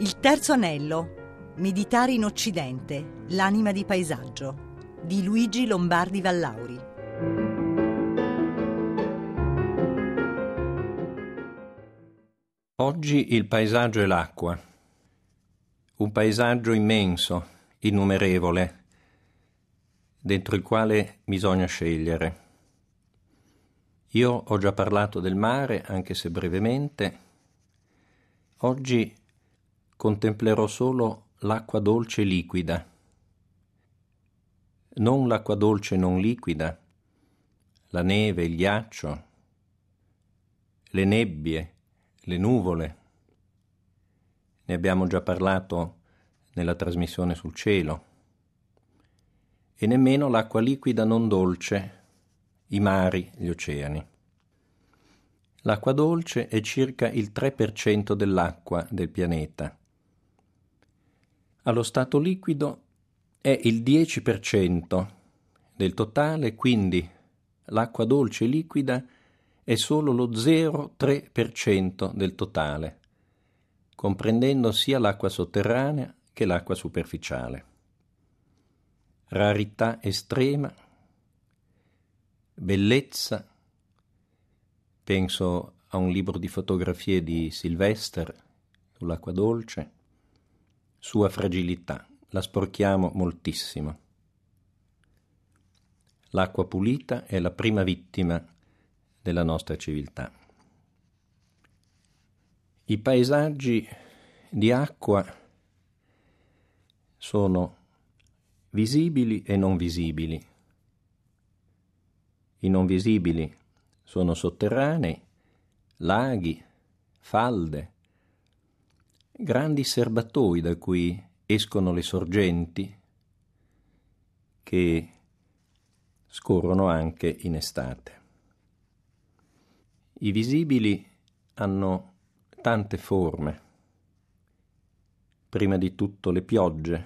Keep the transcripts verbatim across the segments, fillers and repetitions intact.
Il terzo anello, meditare in Occidente, l'anima di paesaggio, di Luigi Lombardi Vallauri. Oggi il paesaggio è l'acqua, un paesaggio immenso, innumerevole, dentro il quale bisogna scegliere. Io ho già parlato del mare, anche se brevemente. Oggi contemplerò solo l'acqua dolce liquida, non l'acqua dolce non liquida, la neve, il ghiaccio, le nebbie, le nuvole. Ne abbiamo già parlato nella trasmissione sul cielo. E nemmeno l'acqua liquida non dolce, i mari, gli oceani. L'acqua dolce è circa il tre per cento dell'acqua del pianeta. Allo stato liquido è il dieci per cento del totale, quindi l'acqua dolce liquida è solo lo zero virgola tre per cento del totale, comprendendo sia l'acqua sotterranea che l'acqua superficiale. Rarità estrema, bellezza, penso a un libro di fotografie di Sylvester sull'acqua dolce, sua fragilità, la sporchiamo moltissimo. L'acqua pulita è la prima vittima della nostra civiltà. I paesaggi di acqua sono visibili e non visibili. I non visibili sono sotterranei, laghi, falde, grandi serbatoi da cui escono le sorgenti che scorrono anche in estate. I visibili hanno tante forme, prima di tutto le piogge,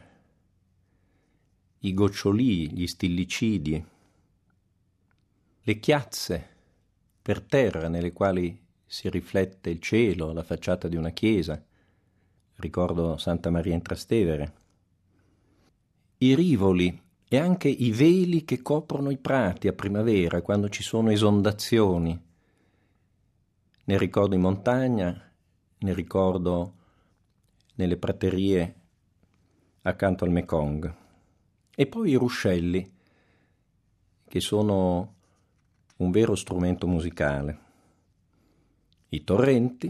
i gocciolii, gli stillicidi, le chiazze per terra nelle quali si riflette il cielo, la facciata di una chiesa, ricordo Santa Maria in Trastevere, i rivoli e anche i veli che coprono i prati a primavera quando ci sono esondazioni. Ne ricordo in montagna, ne ricordo nelle praterie accanto al Mekong. E poi i ruscelli, che sono un vero strumento musicale. I torrenti,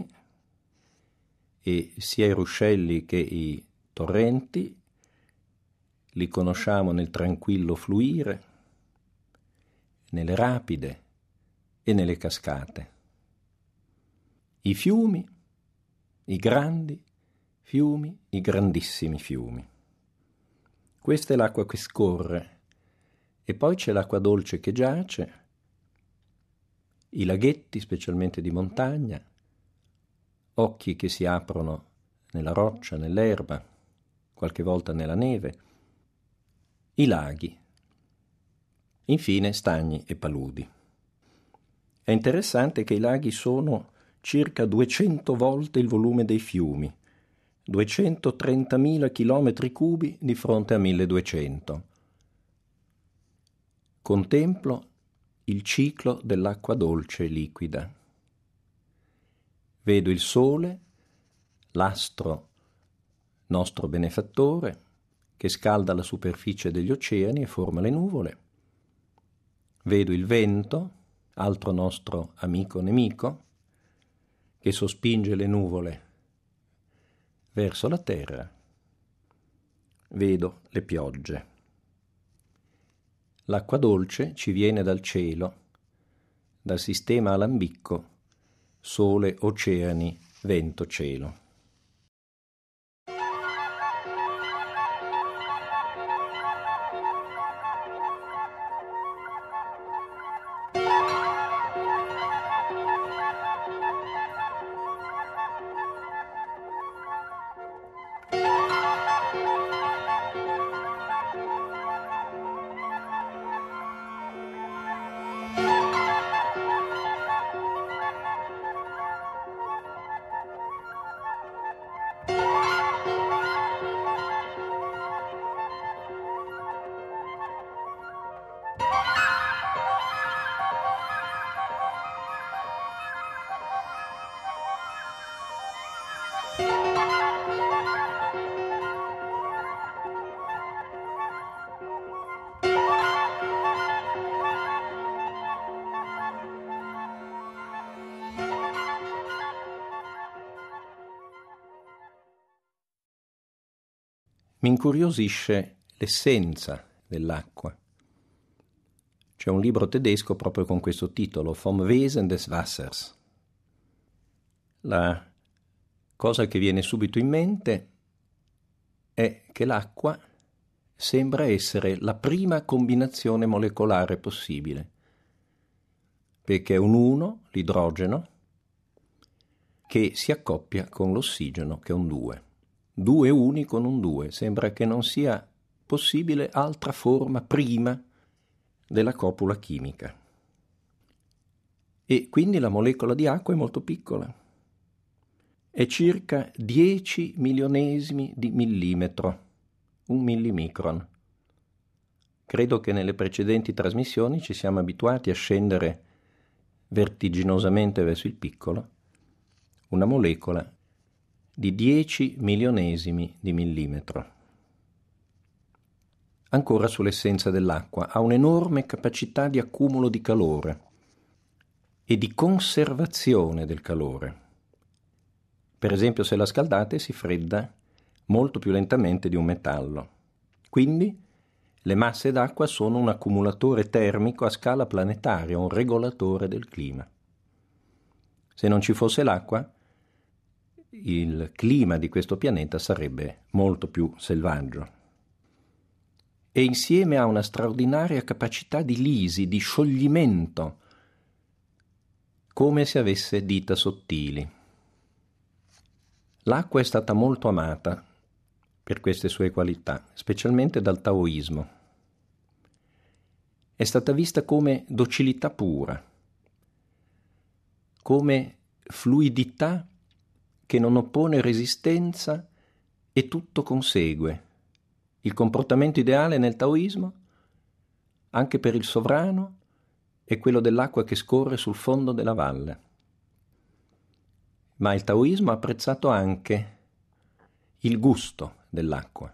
e sia i ruscelli che i torrenti li conosciamo nel tranquillo fluire, nelle rapide e nelle cascate. I fiumi, i grandi fiumi, i grandissimi fiumi. Questa è l'acqua che scorre, e poi c'è l'acqua dolce che giace, i laghetti, specialmente di montagna, occhi che si aprono nella roccia, nell'erba, qualche volta nella neve, i laghi, infine stagni e paludi. È interessante che i laghi sono circa duecento volte il volume dei fiumi, duecentotrentamila chilometri cubi di fronte a milleduecento. Contemplo il ciclo dell'acqua dolce liquida. Vedo il sole, l'astro nostro benefattore, che scalda la superficie degli oceani e forma le nuvole. Vedo il vento, altro nostro amico nemico, che sospinge le nuvole verso la terra. Vedo le piogge. L'acqua dolce ci viene dal cielo, dal sistema alambicco, sole, oceani, vento, cielo. mi incuriosisce l'essenza dell'acqua. C'è un libro tedesco proprio con questo titolo, Vom Wesen des Wassers. La cosa che viene subito in mente è che l'acqua sembra essere la prima combinazione molecolare possibile, perché è un uno, l'idrogeno, che si accoppia con l'ossigeno, che è un due. Due uni con un due. Sembra che non sia possibile altra forma prima della copula chimica. E quindi la molecola di acqua è molto piccola. È circa dieci milionesimi di millimetro, un millimicron. Credo che nelle precedenti trasmissioni ci siamo abituati a scendere vertiginosamente verso il piccolo, una molecola di dieci milionesimi di millimetro. Ancora sull'essenza dell'acqua, ha un'enorme capacità di accumulo di calore e di conservazione del calore. Per esempio, se la scaldate si fredda molto più lentamente di un metallo. Quindi le masse d'acqua sono un accumulatore termico a scala planetaria, un regolatore del clima. Se non ci fosse l'acqua, il clima di questo pianeta sarebbe molto più selvaggio. E insieme ha una straordinaria capacità di lisi, di scioglimento, come se avesse dita sottili. L'acqua è stata molto amata per queste sue qualità, specialmente dal taoismo. È stata vista come docilità pura, come fluidità che non oppone resistenza e tutto consegue. Il comportamento ideale nel taoismo, anche per il sovrano, è quello dell'acqua che scorre sul fondo della valle. Ma il taoismo ha apprezzato anche il gusto dell'acqua.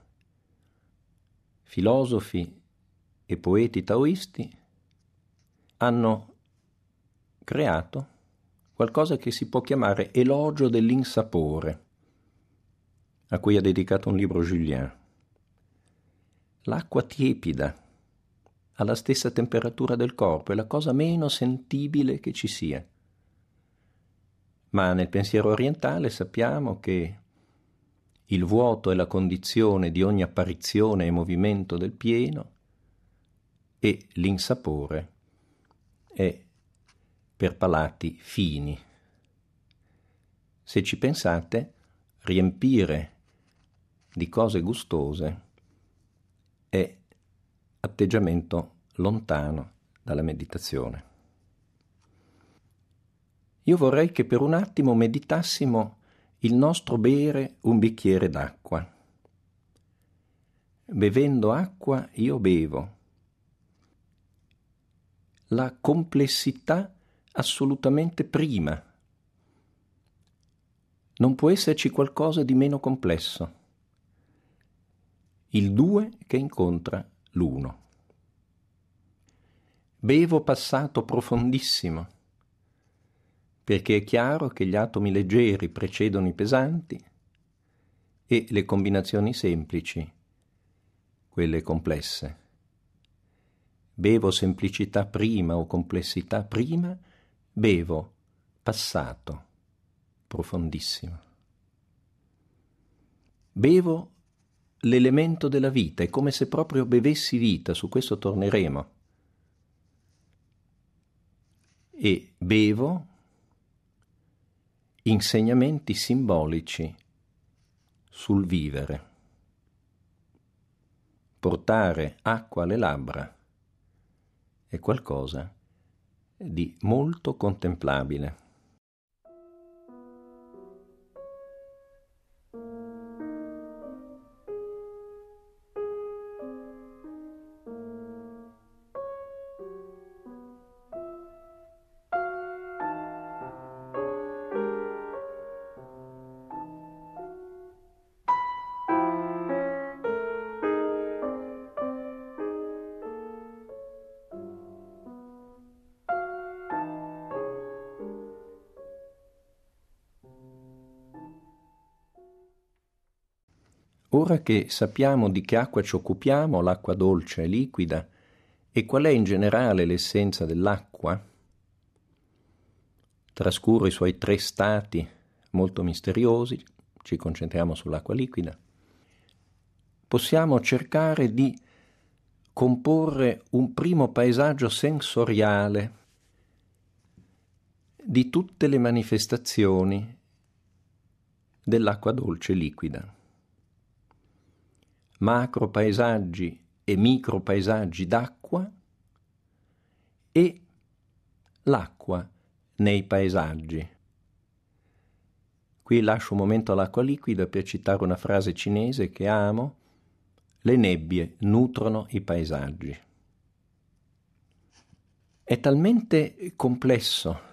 Filosofi e poeti taoisti hanno creato qualcosa che si può chiamare elogio dell'insapore, a cui ha dedicato un libro Julien. L'acqua tiepida, alla stessa temperatura del corpo, è la cosa meno sentibile che ci sia. Ma nel pensiero orientale sappiamo che il vuoto è la condizione di ogni apparizione e movimento del pieno e l'insapore è per palati fini. Se ci pensate, riempire di cose gustose è atteggiamento lontano dalla meditazione. Io vorrei che per un attimo meditassimo il nostro bere un bicchiere d'acqua. Bevendo acqua io bevo. La complessità assolutamente prima. Non può esserci qualcosa di meno complesso. Il due che incontra l'uno. Bevo passato profondissimo, perché è chiaro che gli atomi leggeri precedono i pesanti e le combinazioni semplici, quelle complesse. Bevo semplicità prima o complessità prima, bevo passato profondissimo. Bevo l'elemento della vita, è come se proprio bevessi vita, su questo torneremo. E bevo insegnamenti simbolici sul vivere. Portare acqua alle labbra è qualcosa di molto contemplabile. ora che sappiamo di che acqua ci occupiamo, l'acqua dolce e liquida, e qual è in generale l'essenza dell'acqua, trascuro i suoi tre stati molto misteriosi, ci concentriamo sull'acqua liquida, possiamo cercare di comporre un primo paesaggio sensoriale di tutte le manifestazioni dell'acqua dolce liquida. Macro paesaggi e micro paesaggi d'acqua e l'acqua nei paesaggi. Qui lascio un momento all'acqua liquida per citare una frase cinese che amo: le nebbie nutrono i paesaggi. È talmente complesso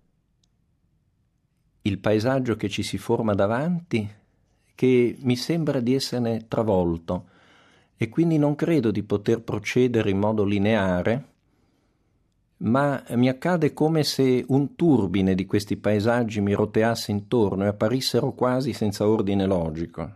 il paesaggio che ci si forma davanti che mi sembra di esserne travolto e quindi non credo di poter procedere in modo lineare, ma mi accade come se un turbine di questi paesaggi mi roteasse intorno e apparissero quasi senza ordine logico.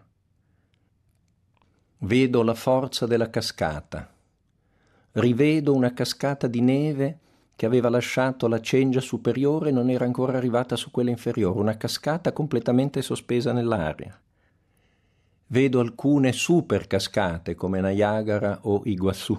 Vedo la forza della cascata, rivedo una cascata di neve che aveva lasciato la cengia superiore e non era ancora arrivata su quella inferiore, una cascata completamente sospesa nell'aria. Vedo alcune super cascate come Niagara o Iguazú.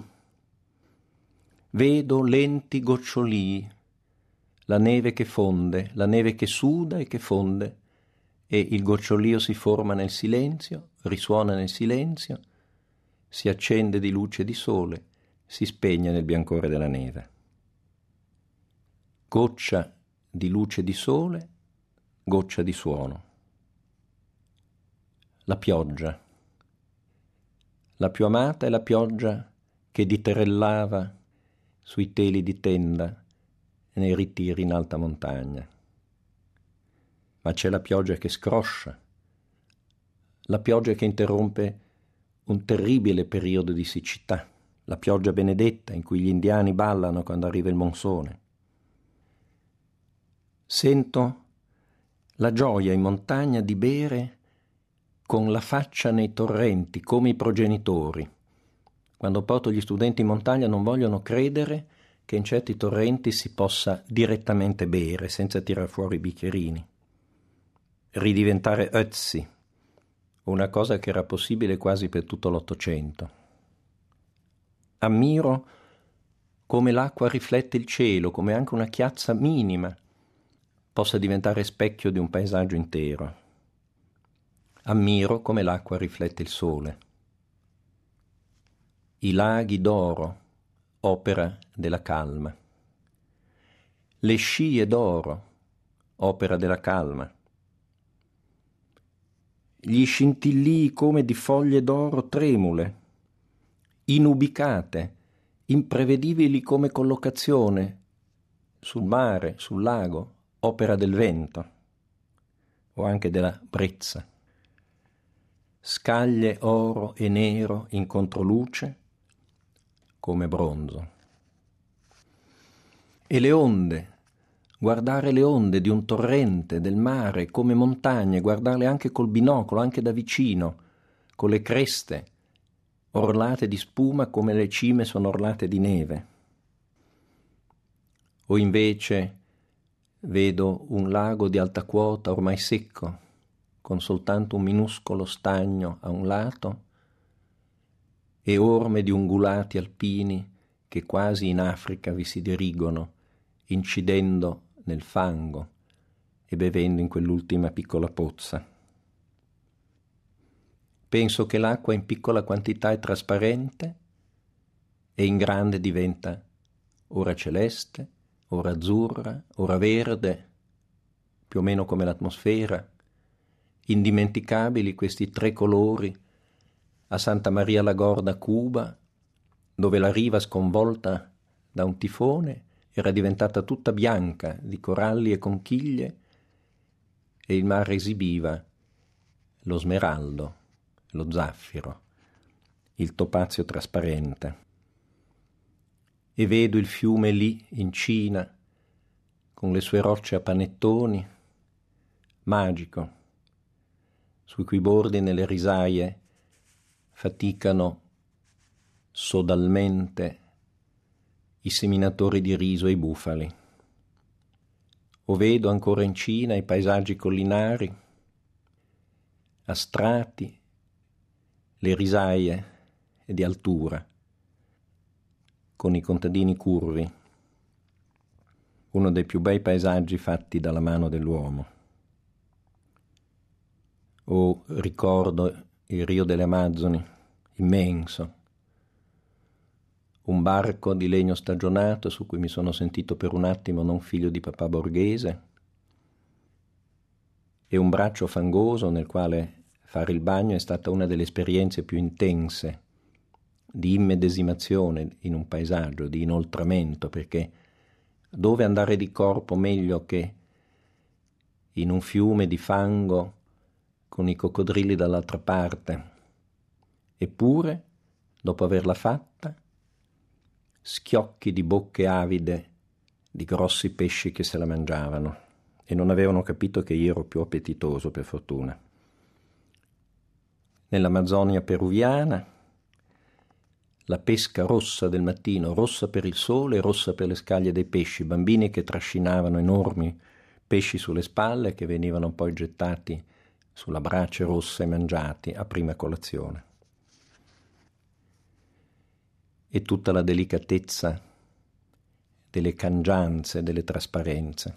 Vedo lenti gocciolii, la neve che fonde, la neve che suda e che fonde, e il gocciolio si forma nel silenzio, risuona nel silenzio, si accende di luce di sole, si spegne nel biancore della neve. Goccia di luce di sole, goccia di suono. La pioggia. La più amata è la pioggia che diterellava sui teli di tenda e nei ritiri in alta montagna. Ma c'è la pioggia che scroscia, la pioggia che interrompe un terribile periodo di siccità, la pioggia benedetta in cui gli indiani ballano quando arriva il monsone. Sento la gioia in montagna di bere con la faccia nei torrenti, come i progenitori. Quando porto gli studenti in montagna non vogliono credere che in certi torrenti si possa direttamente bere senza tirar fuori i bicchierini. Ridiventare Ötzi, una cosa che era possibile quasi per tutto l'Ottocento. Ammiro come l'acqua riflette il cielo, come anche una chiazza minima possa diventare specchio di un paesaggio intero. Ammiro come l'acqua riflette il sole. I laghi d'oro, opera della calma. Le scie d'oro, opera della calma. Gli scintillii come di foglie d'oro tremule, inubicate, imprevedibili come collocazione, sul mare, sul lago, opera del vento, o anche della brezza. Scaglie oro e nero in controluce, come bronzo. E le onde, guardare le onde di un torrente, del mare, come montagne, guardarle anche col binocolo, anche da vicino, con le creste, orlate di spuma come le cime sono orlate di neve. O invece vedo un lago di alta quota ormai secco, con soltanto un minuscolo stagno a un lato e orme di ungulati alpini che quasi in Africa vi si dirigono, incidendo nel fango e bevendo in quell'ultima piccola pozza. Penso che l'acqua in piccola quantità è trasparente e in grande diventa ora celeste, ora azzurra, ora verde, più o meno come l'atmosfera. Indimenticabili questi tre colori a Santa Maria la Gorda, Cuba, dove la riva sconvolta da un tifone era diventata tutta bianca di coralli e conchiglie e il mare esibiva lo smeraldo, lo zaffiro, il topazio trasparente. E vedo il fiume lì in Cina con le sue rocce a panettoni, magico, sui cui bordi nelle risaie faticano sodalmente i seminatori di riso e i bufali. O vedo ancora in Cina i paesaggi collinari, a strati, le risaie e di altura, con i contadini curvi, uno dei più bei paesaggi fatti dalla mano dell'uomo. O ricordo il Rio delle Amazzoni, immenso, un barco di legno stagionato su cui mi sono sentito per un attimo non figlio di papà borghese, e un braccio fangoso nel quale fare il bagno è stata una delle esperienze più intense di immedesimazione in un paesaggio, di inoltramento, perché dove andare di corpo meglio che in un fiume di fango con i coccodrilli dall'altra parte? Eppure, dopo averla fatta, schiocchi di bocche avide di grossi pesci che se la mangiavano e non avevano capito che io ero più appetitoso, per fortuna. Nell'Amazzonia peruviana, la pesca rossa del mattino, rossa per il sole e rossa per le scaglie dei pesci, bambini che trascinavano enormi pesci sulle spalle che venivano poi gettati sulla brace rossa e mangiati a prima colazione. E tutta la delicatezza delle cangianze, delle trasparenze.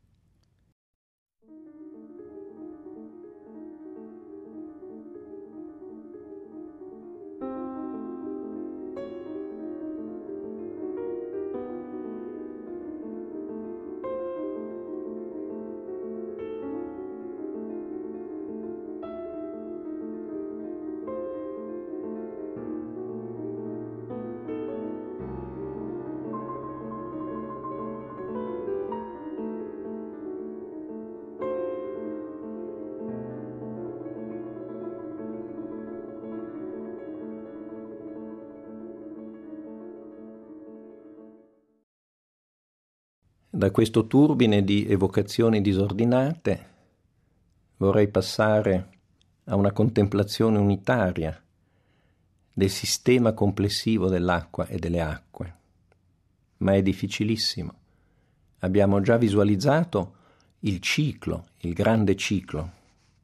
Da questo turbine di evocazioni disordinate vorrei passare a una contemplazione unitaria del sistema complessivo dell'acqua e delle acque. Ma è difficilissimo. Abbiamo già visualizzato il ciclo, il grande ciclo.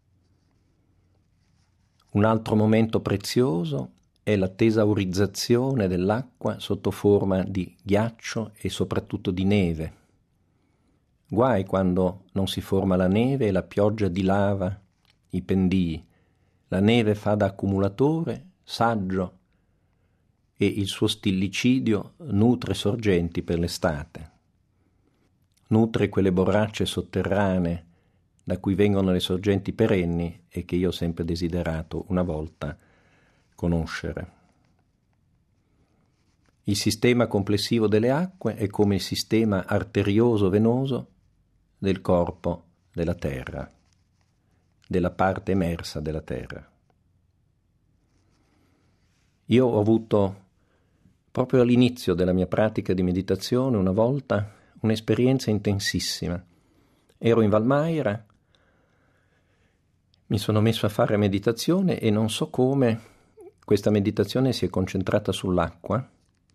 Un altro momento prezioso è la tesaurizzazione dell'acqua sotto forma di ghiaccio e soprattutto di neve. Guai quando non si forma la neve e la pioggia dilava i pendii. La neve fa da accumulatore, saggio, e il suo stillicidio nutre sorgenti per l'estate. Nutre quelle borracce sotterranee da cui vengono le sorgenti perenni e che io ho sempre desiderato una volta conoscere. Il sistema complessivo delle acque è come il sistema arterioso-venoso del corpo della terra, della parte emersa della terra. Io ho avuto, proprio all'inizio della mia pratica di meditazione, una volta un'esperienza intensissima. Ero in Valmaira, mi sono messo a fare meditazione e non so come questa meditazione si è concentrata sull'acqua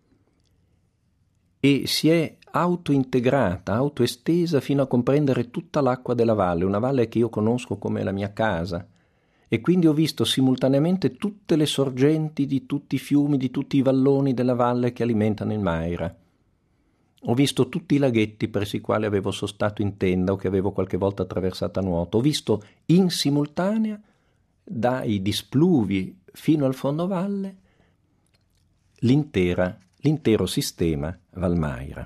e si è autointegrata, autoestesa fino a comprendere tutta l'acqua della valle, una valle che io conosco come la mia casa, e quindi ho visto simultaneamente tutte le sorgenti di tutti i fiumi, di tutti i valloni della valle che alimentano il Maira. Ho visto tutti i laghetti presso i quali avevo sostato in tenda o che avevo qualche volta attraversato a nuoto. Ho visto in simultanea, dai displuvi fino al fondovalle, l'intera l'intero sistema Valmaira.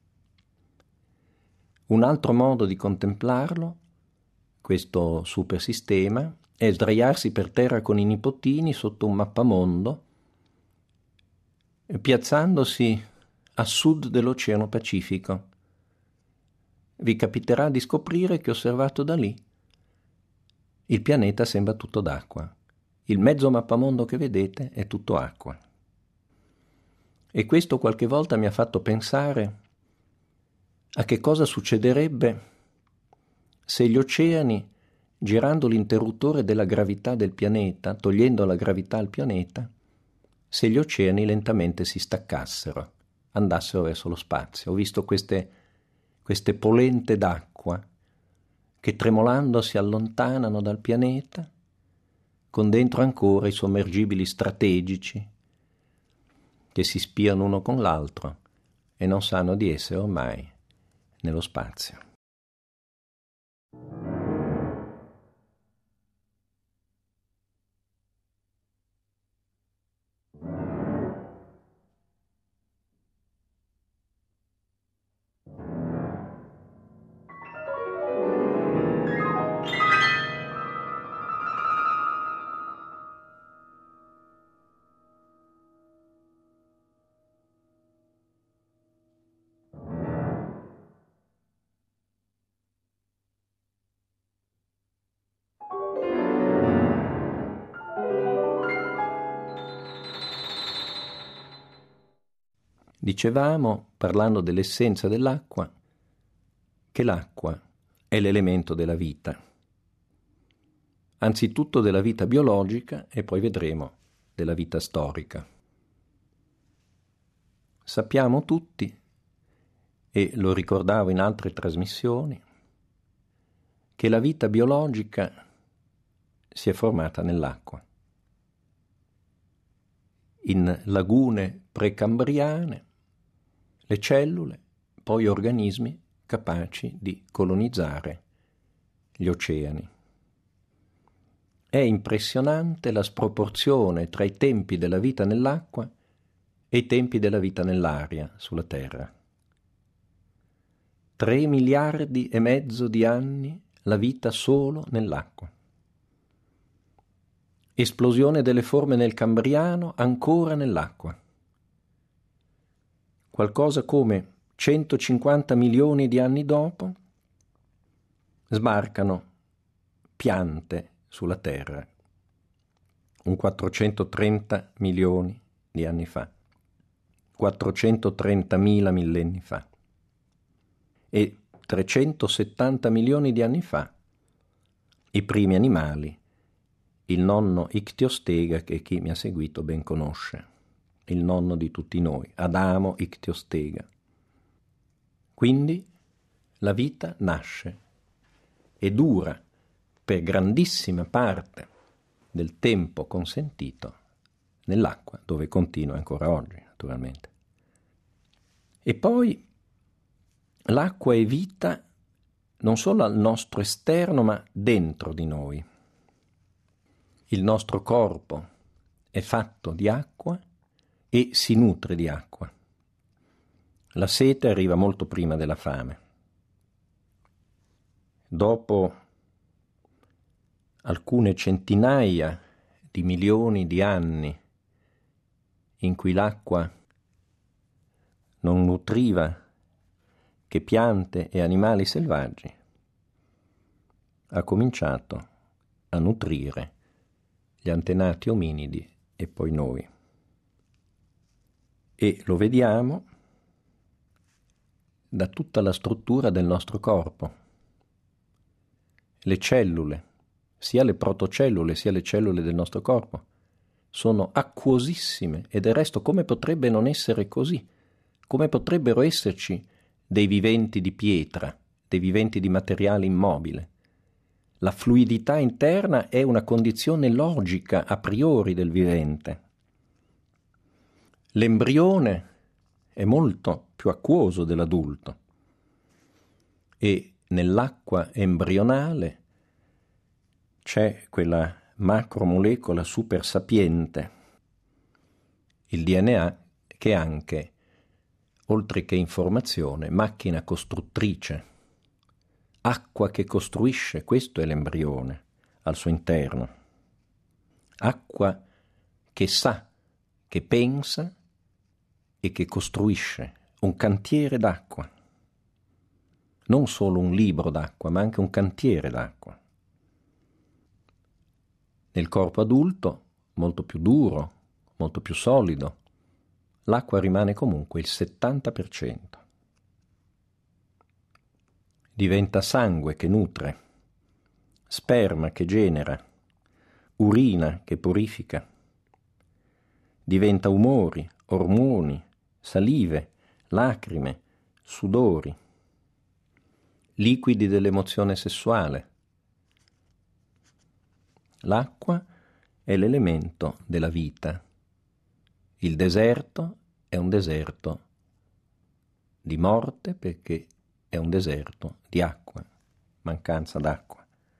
Un altro modo di contemplarlo, questo supersistema, è sdraiarsi per terra con i nipotini sotto un mappamondo, piazzandosi a sud dell'Oceano Pacifico. Vi capiterà di scoprire che, osservato da lì, il pianeta sembra tutto d'acqua. Il mezzo mappamondo che vedete è tutto acqua. E questo qualche volta mi ha fatto pensare a che cosa succederebbe se gli oceani girando l'interruttore della gravità del pianeta, togliendo la gravità al pianeta, se gli oceani lentamente si staccassero, andassero verso lo spazio. Ho visto queste, queste polente d'acqua che tremolando si allontanano dal pianeta, con dentro ancora i sommergibili strategici che si spiano uno con l'altro e non sanno di essere ormai nello spazio. Dicevamo, parlando dell'essenza dell'acqua, che l'acqua è l'elemento della vita, anzitutto della vita biologica e poi vedremo della vita storica. Sappiamo tutti, e lo ricordavo in altre trasmissioni, che la vita biologica si è formata nell'acqua, in lagune precambriane, le cellule, poi organismi capaci di colonizzare gli oceani. È impressionante la sproporzione tra i tempi della vita nell'acqua e i tempi della vita nell'aria sulla Terra. Tre miliardi e mezzo di anni la vita solo nell'acqua. Esplosione delle forme nel Cambriano ancora nell'acqua. Qualcosa come centocinquanta milioni di anni dopo sbarcano piante sulla Terra, un quattrocentotrenta milioni di anni fa, quattrocentotrentamila millenni fa, e trecentosettanta milioni di anni fa i primi animali, il nonno Ictiostega che chi mi ha seguito ben conosce, il nonno di tutti noi, Adamo Ictiostega. Quindi la vita nasce e dura per grandissima parte del tempo consentito nell'acqua, dove continua ancora oggi, naturalmente. E poi l'acqua è vita non solo al nostro esterno, ma dentro di noi. Il nostro corpo è fatto di acqua e si nutre di acqua. La sete arriva molto prima della fame. Dopo alcune centinaia di milioni di anni in cui l'acqua non nutriva che piante e animali selvaggi, ha cominciato a nutrire gli antenati ominidi e poi noi. E lo vediamo da tutta la struttura del nostro corpo. Le cellule, sia le protocellule sia le cellule del nostro corpo, sono acquosissime e del resto come potrebbe non essere così? Come potrebbero esserci dei viventi di pietra, dei viventi di materiale immobile? La fluidità interna è una condizione logica a priori del vivente. L'embrione è molto più acquoso dell'adulto e nell'acqua embrionale c'è quella macromolecola super sapiente, il D N A, che è anche, oltre che informazione, macchina costruttrice, acqua che costruisce, questo è l'embrione al suo interno, acqua che sa, che pensa e che costruisce, un cantiere d'acqua, non solo un libro d'acqua, ma anche un cantiere d'acqua. Nel corpo adulto, molto più duro, molto più solido, l'acqua rimane comunque il settanta per cento. Diventa sangue che nutre, sperma che genera, urina che purifica, diventa umori, ormoni, salive, lacrime, sudori, liquidi dell'emozione sessuale. L'acqua è l'elemento della vita. Il deserto è un deserto di morte perché è un deserto di acqua, mancanza d'acqua.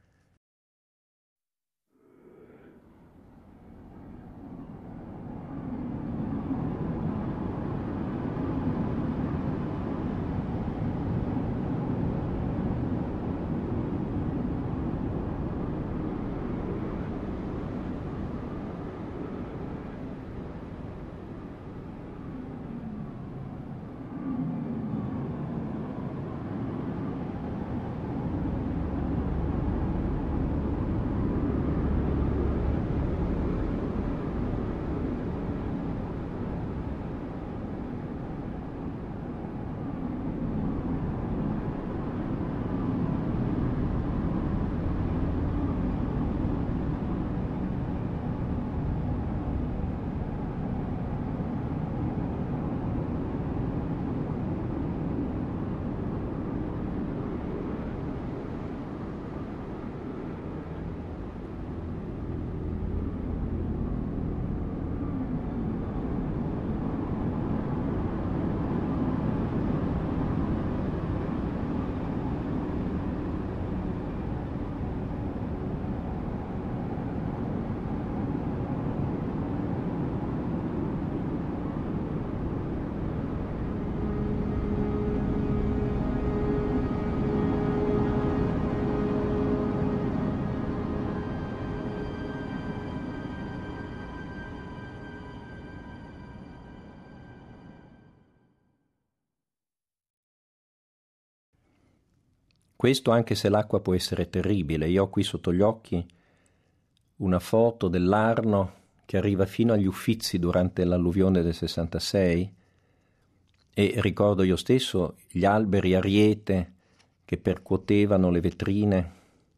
Questo anche se l'acqua può essere terribile. Io ho qui sotto gli occhi una foto dell'Arno che arriva fino agli Uffizi durante l'alluvione del sessantasei e ricordo io stesso gli alberi ariete che percuotevano le vetrine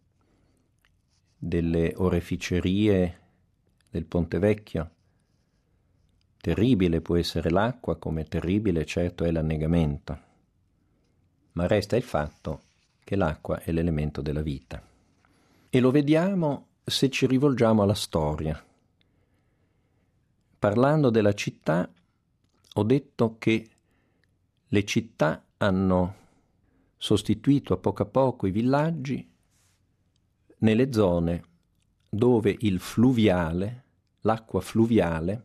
delle oreficerie del Ponte Vecchio. Terribile può essere l'acqua, come terribile certo è l'annegamento, ma resta il fatto che l'acqua è l'elemento della vita. E lo vediamo se ci rivolgiamo alla storia. Parlando della città, ho detto che le città hanno sostituito a poco a poco i villaggi nelle zone dove il fluviale, l'acqua fluviale,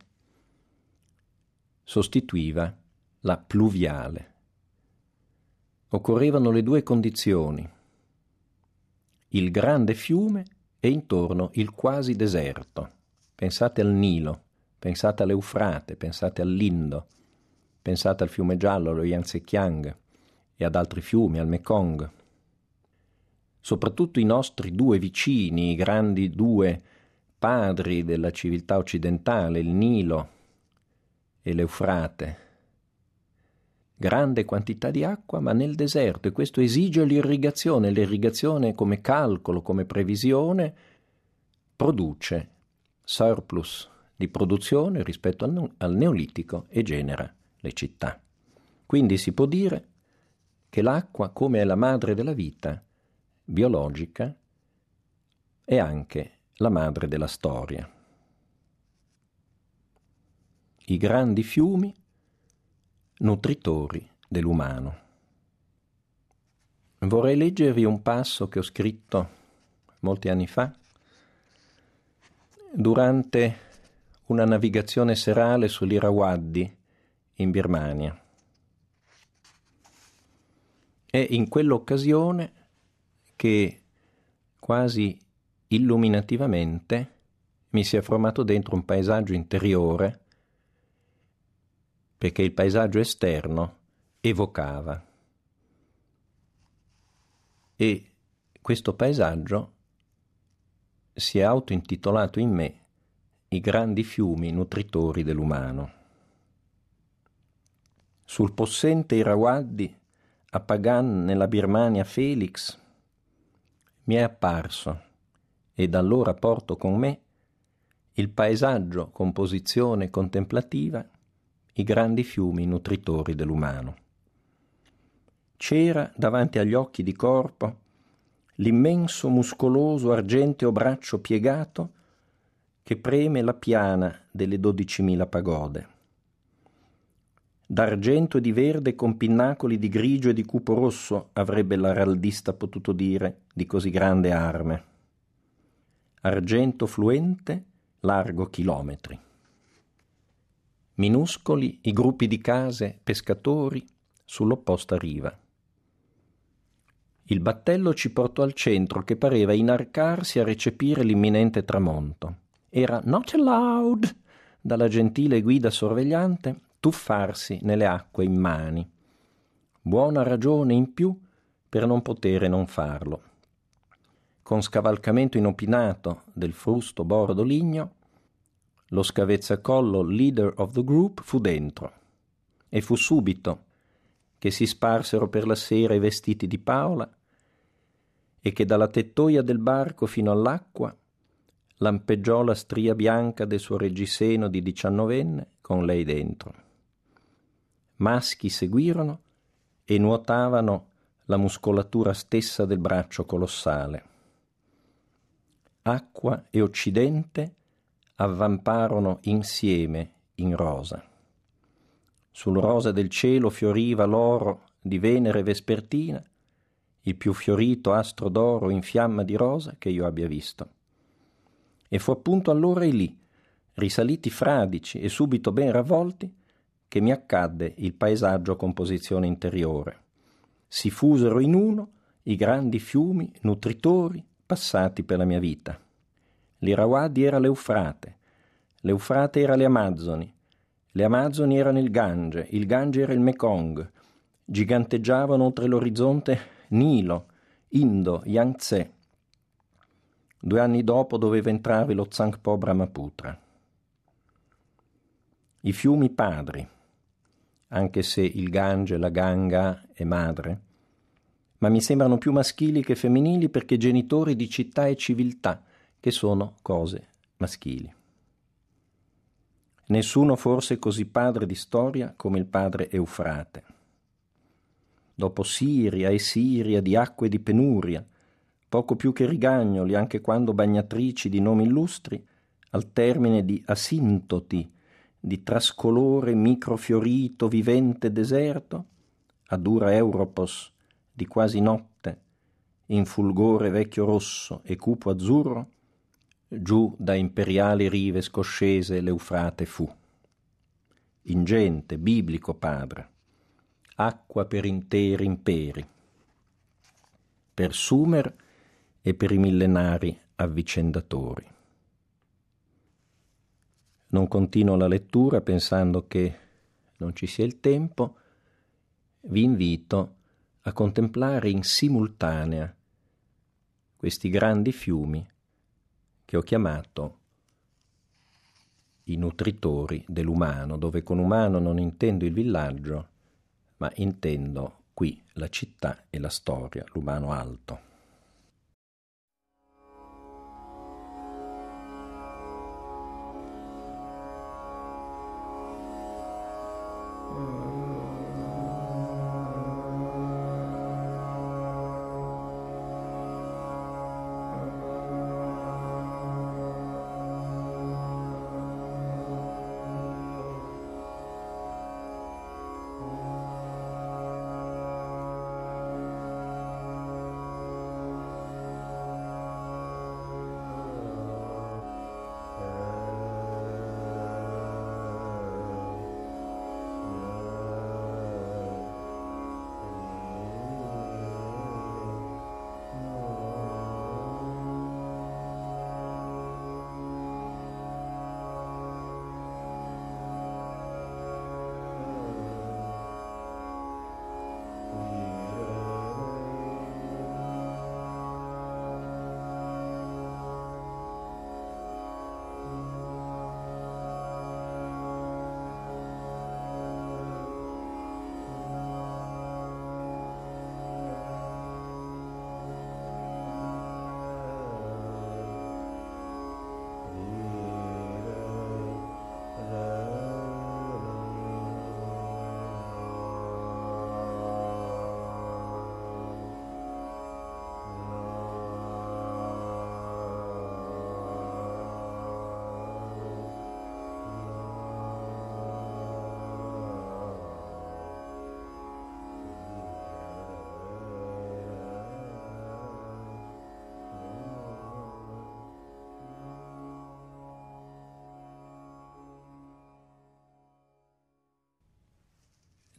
sostituiva la pluviale. Occorrevano le due condizioni, il grande fiume e intorno il quasi deserto. Pensate al Nilo, pensate all'Eufrate, pensate all'Indo, pensate al fiume giallo, allo Yangtze-Kiang e ad altri fiumi, al Mekong. Soprattutto i nostri due vicini, i grandi due padri della civiltà occidentale, il Nilo e l'Eufrate. Grande quantità di acqua, ma nel deserto, e questo esige l'irrigazione. L'irrigazione come calcolo, come previsione, produce surplus di produzione rispetto al, al Neolitico e genera le città. Quindi si può dire che l'acqua, come è la madre della vita biologica, è anche la madre della storia. I grandi fiumi nutritori dell'umano. Vorrei leggervi un passo che ho scritto molti anni fa durante una navigazione serale sull'Irrawaddy in Birmania. È in quell'occasione che quasi illuminativamente mi si è formato dentro un paesaggio interiore, perché il paesaggio esterno evocava. E questo paesaggio si è autointitolato in me i grandi fiumi nutritori dell'umano. Sul possente Irrawaddy, a Pagan, nella Birmania Felix, mi è apparso ed allora porto con me il paesaggio con posizione contemplativa, i grandi fiumi nutritori dell'umano. C'era davanti agli occhi di corpo l'immenso muscoloso argenteo braccio piegato che preme la piana delle dodicimila pagode. D'argento e di verde con pinnacoli di grigio e di cupo rosso avrebbe l'araldista potuto dire di così grande arme. Argento fluente, largo chilometri. Minuscoli i gruppi di case pescatori sull'opposta riva. Il battello ci portò al centro che pareva inarcarsi a recepire l'imminente tramonto. Era not allowed dalla gentile guida sorvegliante tuffarsi nelle acque immani. Buona ragione in più per non potere non farlo. Con scavalcamento inopinato del frusto bordo ligno, lo scavezzacollo leader of the group fu dentro e fu subito che si sparsero per la sera i vestiti di Paola e che dalla tettoia del barco fino all'acqua lampeggiò la stria bianca del suo reggiseno di diciannovenne con lei dentro. Maschi seguirono e nuotavano la muscolatura stessa del braccio colossale. Acqua e Occidente avvamparono insieme in rosa. Sul rosa del cielo fioriva l'oro di Venere vespertina, il più fiorito astro d'oro in fiamma di rosa che io abbia visto. E fu appunto allora e lì, risaliti fradici e subito ben ravvolti, che mi accadde il paesaggio a composizione interiore. Si fusero in uno i grandi fiumi nutritori passati per la mia vita. L'Irrawaddy era l'Eufrate, l'Eufrate era le Amazzoni, le Amazzoni erano il Gange, il Gange era il Mekong, giganteggiavano oltre l'orizzonte Nilo, Indo, Yangtze. Due anni dopo doveva entrare lo Tsangpo Brahmaputra. I fiumi padri, anche se il Gange, la Ganga è madre, ma mi sembrano più maschili che femminili perché genitori di città e civiltà, che sono cose maschili. Nessuno forse così padre di storia come il padre Eufrate. Dopo Siria e Siria di acque di penuria, poco più che rigagnoli, anche quando bagnatrici di nomi illustri, al termine di asintoti, di trascolore microfiorito vivente deserto, a dura Europos di quasi notte, in fulgore vecchio rosso e cupo azzurro, giù da imperiali rive scoscese l'Eufrate fu. Ingente, biblico padre, acqua per interi imperi, per Sumer e per i millenari avvicendatori. Non continuo la lettura pensando che non ci sia il tempo, vi invito a contemplare in simultanea questi grandi fiumi che ho chiamato i nutritori dell'umano, dove con umano non intendo il villaggio, ma intendo qui la città e la storia, l'umano alto.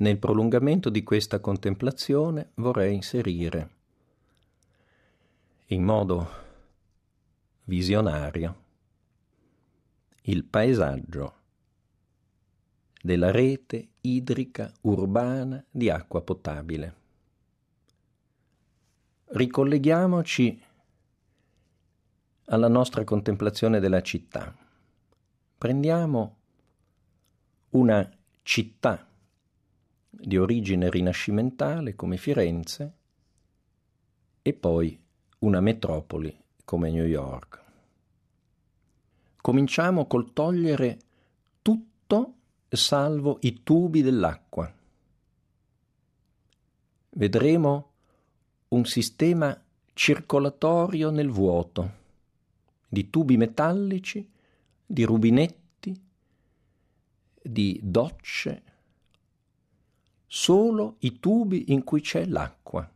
nel prolungamento di questa contemplazione vorrei inserire in modo visionario il paesaggio della rete idrica urbana di acqua potabile. Ricolleghiamoci alla nostra contemplazione della città. Prendiamo una città di origine rinascimentale come Firenze e poi una metropoli come New York. Cominciamo col togliere tutto salvo i tubi dell'acqua. Vedremo un sistema circolatorio nel vuoto, di tubi metallici, di rubinetti, di docce, solo i tubi in cui c'è l'acqua.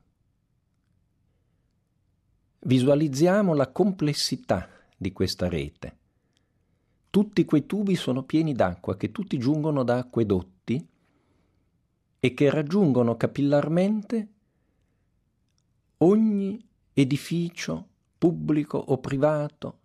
Visualizziamo la complessità di questa rete. Tutti quei tubi sono pieni d'acqua, che tutti giungono da acquedotti e che raggiungono capillarmente ogni edificio pubblico o privato,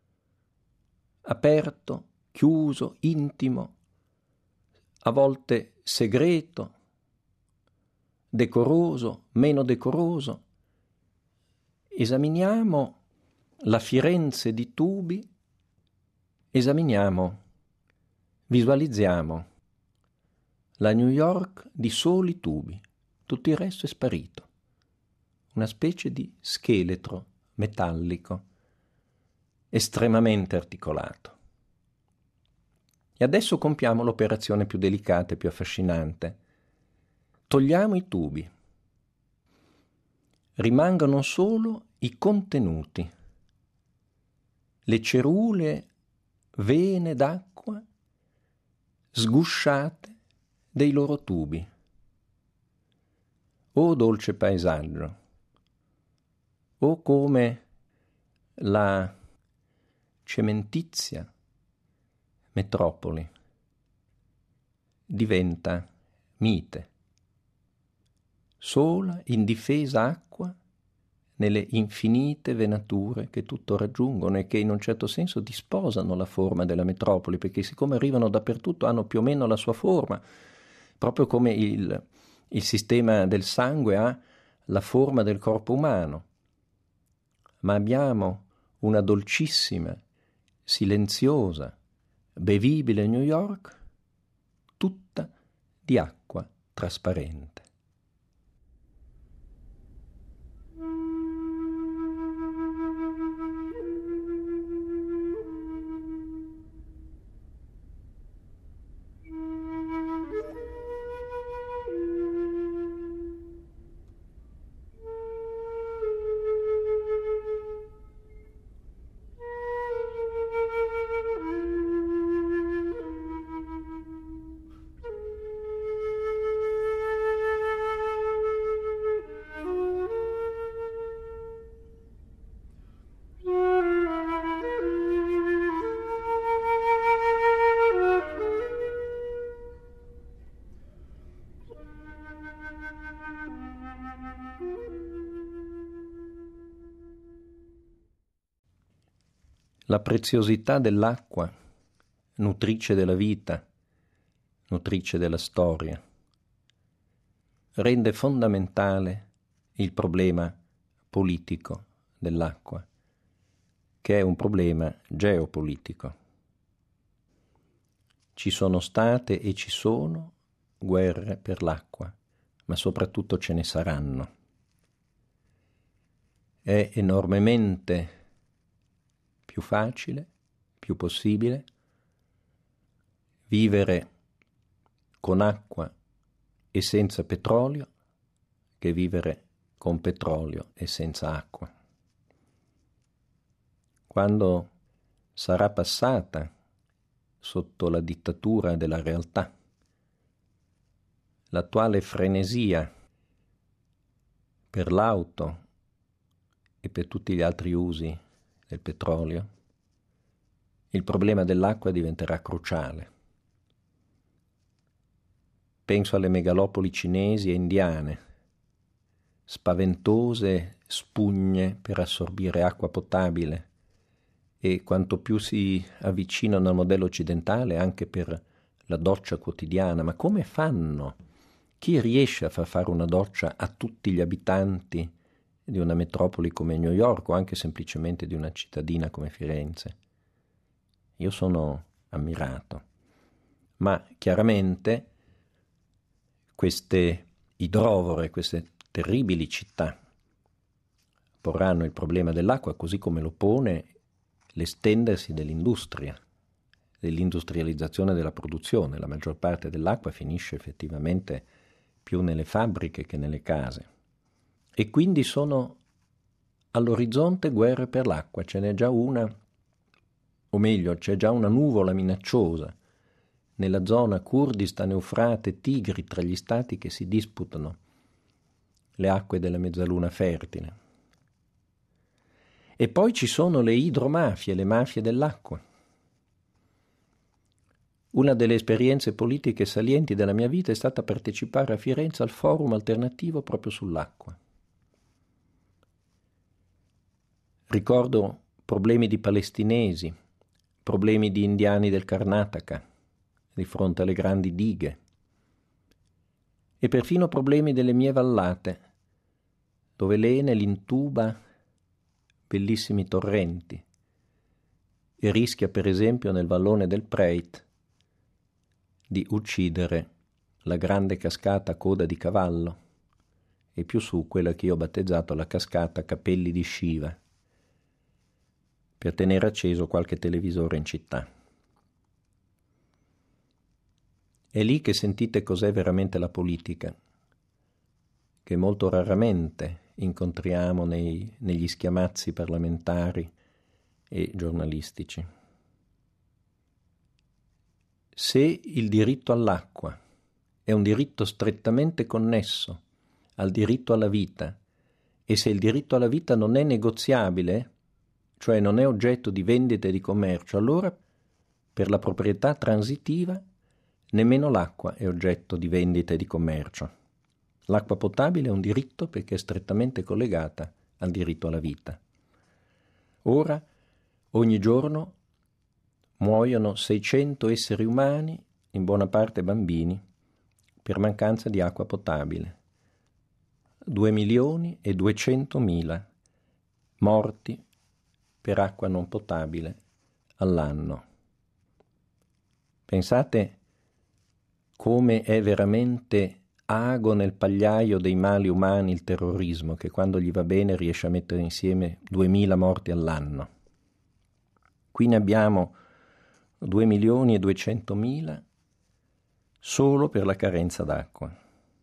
aperto, chiuso, intimo, a volte segreto, decoroso, meno decoroso. Esaminiamo la Firenze di tubi, esaminiamo, visualizziamo la New York di soli tubi, tutto il resto è sparito, una specie di scheletro metallico, estremamente articolato. E adesso compiamo l'operazione più delicata e più affascinante. Togliamo i tubi. Rimangono solo i contenuti, le cerulee vene d'acqua sgusciate dei loro tubi. O dolce paesaggio, o come la cementizia metropoli diventa mite, sola, indifesa acqua nelle infinite venature che tutto raggiungono e che in un certo senso disposano la forma della metropoli, perché siccome arrivano dappertutto hanno più o meno la sua forma, proprio come il, il sistema del sangue ha la forma del corpo umano. Ma abbiamo una dolcissima, silenziosa, bevibile New York, tutta di acqua trasparente. La preziosità dell'acqua, nutrice della vita, nutrice della storia, rende fondamentale il problema politico dell'acqua, che è un problema geopolitico. Ci sono state e ci sono guerre per l'acqua, ma soprattutto ce ne saranno. È enormemente più facile, più possibile vivere con acqua e senza petrolio che vivere con petrolio e senza acqua. Quando sarà passata sotto la dittatura della realtà l'attuale frenesia per l'auto e per tutti gli altri usi del petrolio, il problema dell'acqua diventerà cruciale, penso alle megalopoli cinesi e indiane, spaventose spugne per assorbire acqua potabile, e quanto più si avvicinano al modello occidentale anche per la doccia quotidiana. Ma come fanno? Chi riesce a far fare una doccia a tutti gli abitanti di una metropoli come New York o anche semplicemente di una cittadina come Firenze? Io sono ammirato. Ma chiaramente queste idrovore, queste terribili città porranno il problema dell'acqua, così come lo pone l'estendersi dell'industria, dell'industrializzazione della produzione. La maggior parte dell'acqua finisce effettivamente più nelle fabbriche che nelle case. E quindi sono all'orizzonte guerre per l'acqua. Ce n'è già una, o meglio, c'è già una nuvola minacciosa nella zona Kurdistan, Eufrate, Tigri, tra gli stati che si disputano le acque della mezzaluna fertile. E poi ci sono le idromafie, le mafie dell'acqua. Una delle esperienze politiche salienti della mia vita è stata partecipare a Firenze al forum alternativo proprio sull'acqua. Ricordo problemi di palestinesi, problemi di indiani del Karnataka di fronte alle grandi dighe, e perfino problemi delle mie vallate, dove l'Enel intuba bellissimi torrenti e rischia, per esempio, nel vallone del Preit di uccidere la grande cascata Coda di Cavallo e più su quella che io ho battezzato la cascata Capelli di Shiva, per tenere acceso qualche televisore in città. È lì che sentite cos'è veramente la politica, che molto raramente incontriamo nei, negli schiamazzi parlamentari e giornalistici. Se il diritto all'acqua è un diritto strettamente connesso al diritto alla vita, e se il diritto alla vita non è negoziabile, cioè non è oggetto di vendita e di commercio, allora per la proprietà transitiva nemmeno l'acqua è oggetto di vendita e di commercio. L'acqua potabile è un diritto perché è strettamente collegata al diritto alla vita. Ora, ogni giorno, muoiono seicento esseri umani, in buona parte bambini, per mancanza di acqua potabile. due milioni e duecentomila morti per acqua non potabile all'anno. Pensate come è veramente ago nel pagliaio dei mali umani il terrorismo, che quando gli va bene riesce a mettere insieme duemila morti all'anno. Qui ne abbiamo due milioni e duecentomila solo per la carenza d'acqua.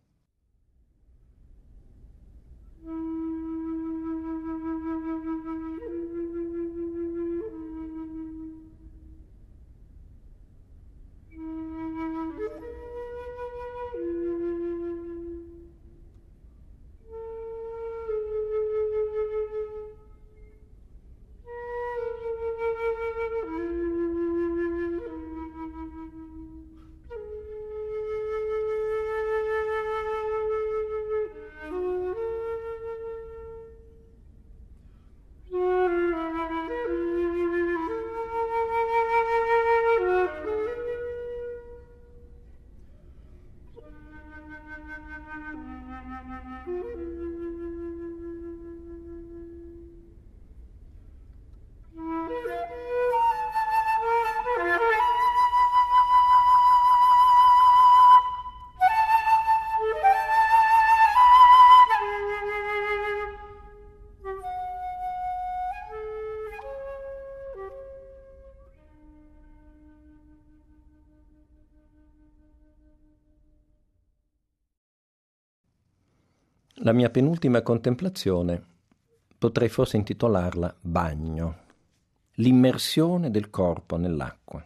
La mia penultima contemplazione potrei forse intitolarla bagno, l'immersione del corpo nell'acqua.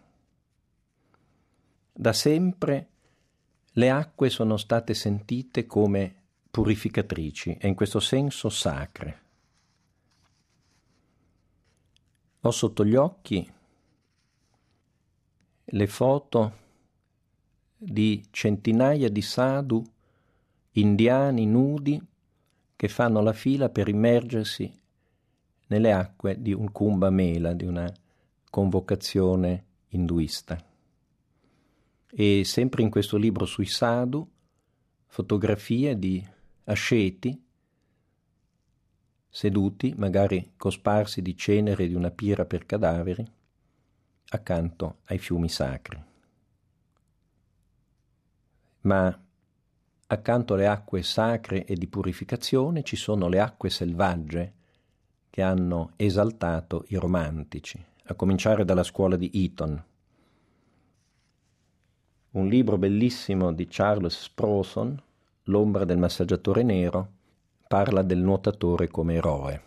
Da sempre le acque sono state sentite come purificatrici e in questo senso sacre. Ho sotto gli occhi le foto di centinaia di sadhu indiani nudi che fanno la fila per immergersi nelle acque di un Kumbh Mela, di una convocazione induista. E sempre in questo libro sui sadhu, fotografie di asceti seduti, magari cosparsi di cenere di una pira per cadaveri, accanto ai fiumi sacri. Ma accanto alle acque sacre e di purificazione ci sono le acque selvagge che hanno esaltato i romantici, a cominciare dalla scuola di Eton. Un libro bellissimo di Charles Sprawson, L'ombra del massaggiatore nero, parla del nuotatore come eroe.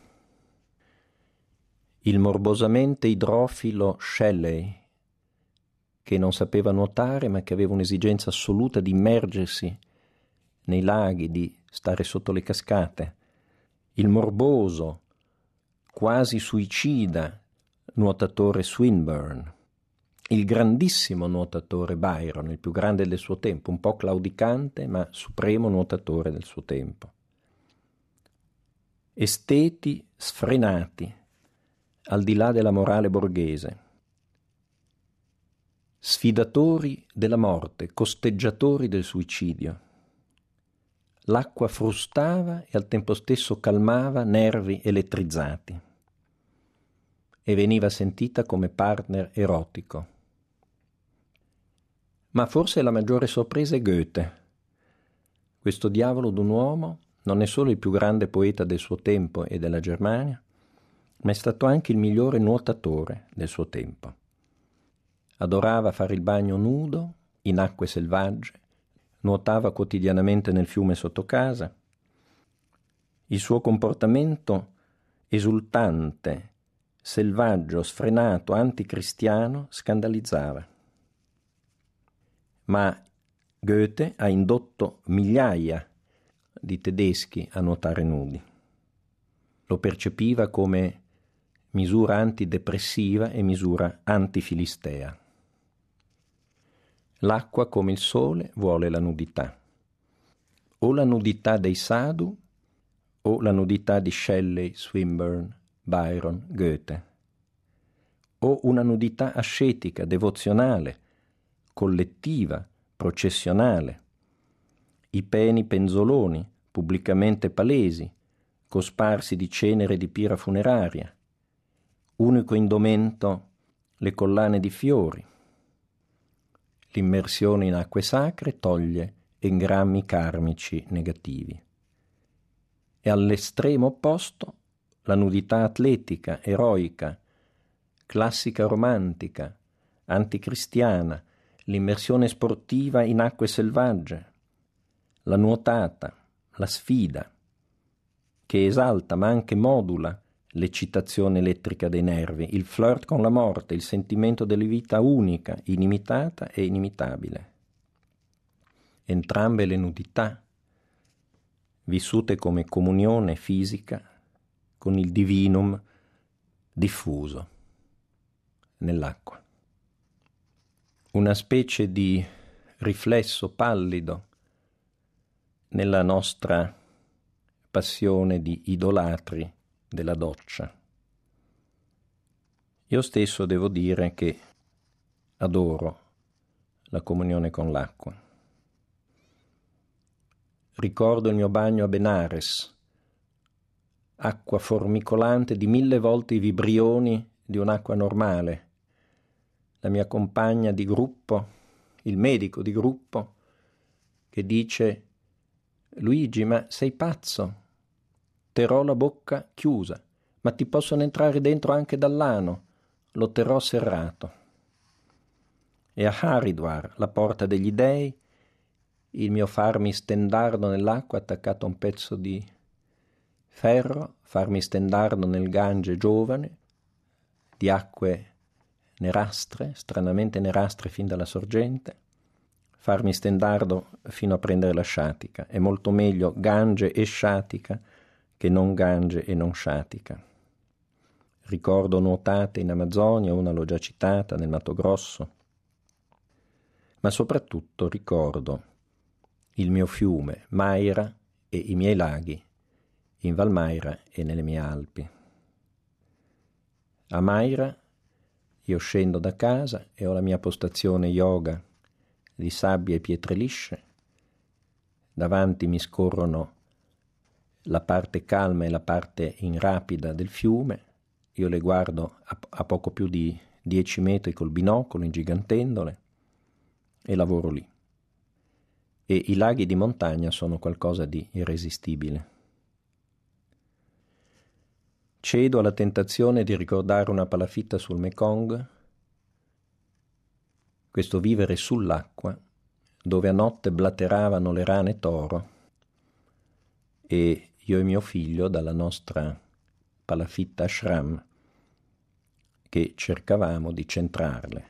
Il morbosamente idrofilo Shelley, che non sapeva nuotare ma che aveva un'esigenza assoluta di immergersi nei laghi, di stare sotto le cascate. Il morboso, quasi suicida nuotatore Swinburne. Il grandissimo nuotatore Byron, il più grande del suo tempo, un po' claudicante ma supremo nuotatore del suo tempo. Esteti sfrenati, al di là della morale borghese. Sfidatori della morte, costeggiatori del suicidio. L'acqua frustava e al tempo stesso calmava nervi elettrizzati e veniva sentita come partner erotico. Ma forse la maggiore sorpresa è Goethe. Questo diavolo d'un uomo non è solo il più grande poeta del suo tempo e della Germania, ma è stato anche il migliore nuotatore del suo tempo. Adorava fare il bagno nudo, in acque selvagge, nuotava quotidianamente nel fiume sotto casa. Il suo comportamento esultante, selvaggio, sfrenato, anticristiano scandalizzava. Ma Goethe ha indotto migliaia di tedeschi a nuotare nudi. Lo percepiva come misura antidepressiva e misura antifilistea. L'acqua, come il sole, vuole la nudità. O la nudità dei sadhu o la nudità di Shelley, Swinburne, Byron, Goethe. O una nudità ascetica, devozionale, collettiva, processionale. I peni penzoloni, pubblicamente palesi, cosparsi di cenere di pira funeraria. Unico indumento le collane di fiori. L'immersione in acque sacre toglie engrammi karmici negativi. E all'estremo opposto la nudità atletica, eroica, classica romantica, anticristiana, l'immersione sportiva in acque selvagge, la nuotata, la sfida, che esalta ma anche modula l'eccitazione elettrica dei nervi, il flirt con la morte, il sentimento della vita unica, inimitata e inimitabile. Entrambe le nudità, vissute come comunione fisica con il divinum diffuso nell'acqua. Una specie di riflesso pallido nella nostra passione di idolatri della doccia. Io stesso devo dire che adoro la comunione con l'acqua. Ricordo il mio bagno a Benares, acqua formicolante di mille volte i vibrioni di un'acqua normale. La mia compagna di gruppo, il medico di gruppo, che dice: Luigi, ma sei pazzo? Terrò la bocca chiusa, ma ti possono entrare dentro anche dall'ano, lo terrò serrato. E a Haridwar, la porta degli dei, il mio farmi stendardo nell'acqua attaccato a un pezzo di ferro, farmi stendardo nel Gange giovane, di acque nerastre, stranamente nerastre fin dalla sorgente, farmi stendardo fino a prendere la sciatica. È molto meglio Gange e sciatica che non Gange e non sciatica. Ricordo nuotate in Amazzonia, una l'ho già citata, nel Mato Grosso. ma soprattutto ricordo il mio fiume, Maira, e i miei laghi in Val Maira e nelle mie Alpi. A Maira io scendo da casa e ho la mia postazione yoga di sabbia e pietre lisce. Davanti mi scorrono la parte calma e la parte in rapida del fiume. Io le guardo a, a poco più di dieci metri col binocolo, ingigantendole, e lavoro lì. E i laghi di montagna sono qualcosa di irresistibile. Cedo alla tentazione di ricordare una palafitta sul Mekong, questo vivere sull'acqua, dove a notte blateravano le rane toro, e io e mio figlio dalla nostra palafitta ashram che cercavamo di centrarle.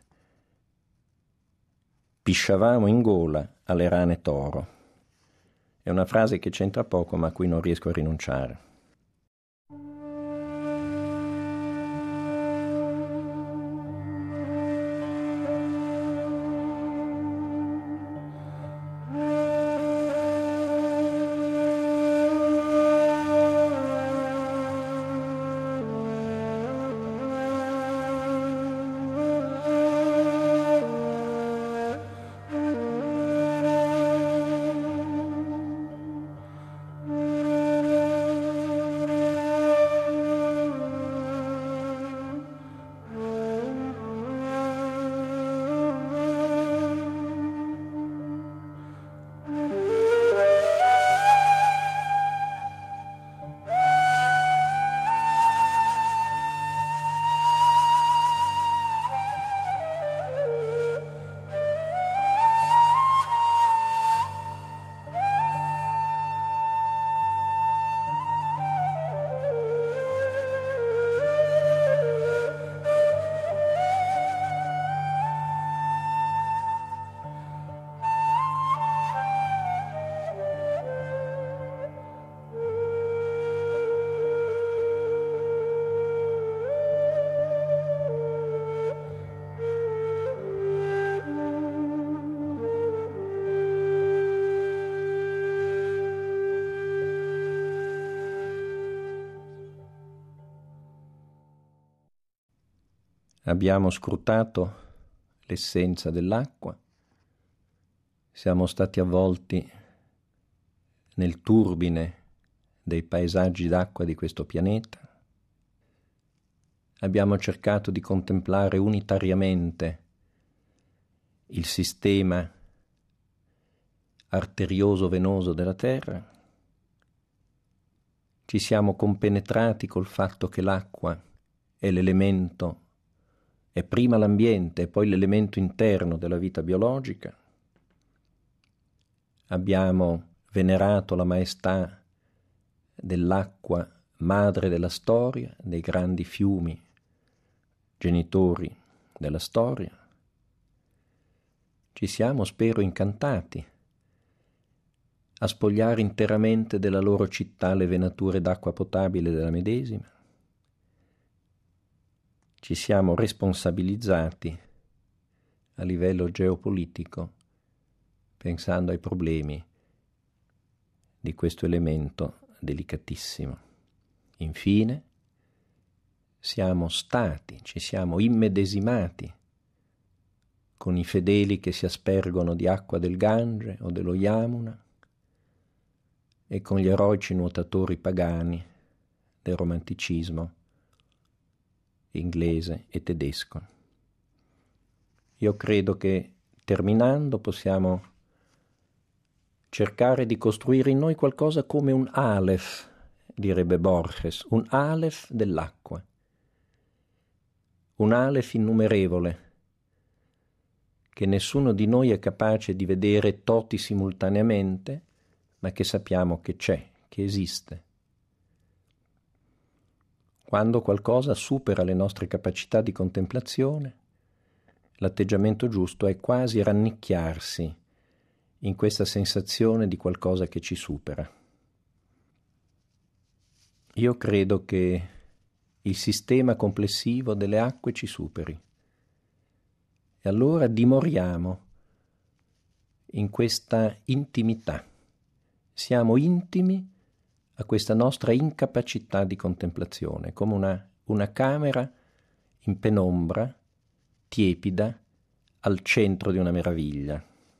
Pisciavamo in gola alle rane toro. È una frase che c'entra poco, ma a cui non riesco a rinunciare. Abbiamo scrutato l'essenza dell'acqua, siamo stati avvolti nel turbine dei paesaggi d'acqua di questo pianeta, abbiamo cercato di contemplare unitariamente il sistema arterioso-venoso della Terra, ci siamo compenetrati col fatto che l'acqua è l'elemento, è prima l'ambiente e poi l'elemento interno della vita biologica. Abbiamo venerato la maestà dell'acqua, madre della storia, dei grandi fiumi, genitori della storia. Ci siamo, spero, incantati a spogliare interamente della loro città le venature d'acqua potabile della medesima. Ci siamo responsabilizzati a livello geopolitico pensando ai problemi di questo elemento delicatissimo. Infine, siamo stati, ci siamo immedesimati con i fedeli che si aspergono di acqua del Gange o dello Yamuna e con gli eroici nuotatori pagani del romanticismo inglese e tedesco. Io credo che terminando possiamo cercare di costruire in noi qualcosa come un Aleph, direbbe Borges, un Aleph dell'acqua, un Aleph innumerevole, che nessuno di noi è capace di vedere toti simultaneamente, ma che sappiamo che c'è, che esiste. Quando qualcosa supera le nostre capacità di contemplazione, l'atteggiamento giusto è quasi rannicchiarsi in questa sensazione di qualcosa che ci supera. Io credo che il sistema complessivo delle acque ci superi. E allora dimoriamo in questa intimità. Siamo intimi a questa nostra incapacità di contemplazione, come una, una camera in penombra, tiepida, al centro di una meraviglia.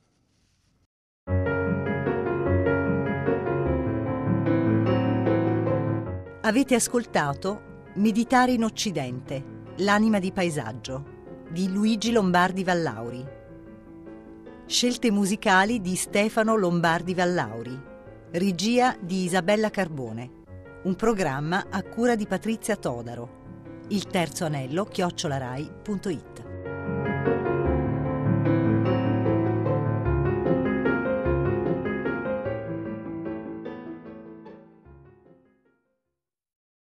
Avete ascoltato Meditare in Occidente, l'anima di paesaggio, di Luigi Lombardi Vallauri. Scelte musicali di Stefano Lombardi Vallauri. Regia di Isabella Carbone. Un programma a cura di Patrizia Todaro. Il terzo anello chiocciolarai punto it.